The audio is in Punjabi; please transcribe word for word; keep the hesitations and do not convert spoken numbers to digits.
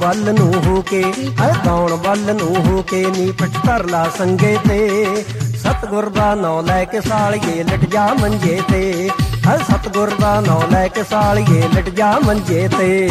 ਵੱਲ ਨੂੰ ਹੋ ਕੇ, ਹੈ ਗਾਉਣ ਵੱਲ ਨੂੰ ਹੋ ਕੇ ਨੀ ਪਿੱਠ ਧਰ ਲਾ ਸੰਗੇ ਤੇ। ਸਤਿਗੁਰ ਦਾ ਨਾਂ ਲੈ ਕੇ ਸਾਲੀਏ ਲਿਟ ਜਾ ਮੰਜੇ ਤੇ, ਹੈ ਸਤਿਗੁਰ ਦਾ ਨਾਂ ਲੈ ਕੇ ਸਾਲੀਏ ਲਿਟ ਜਾ ਮੰਜੇ ਤੇ।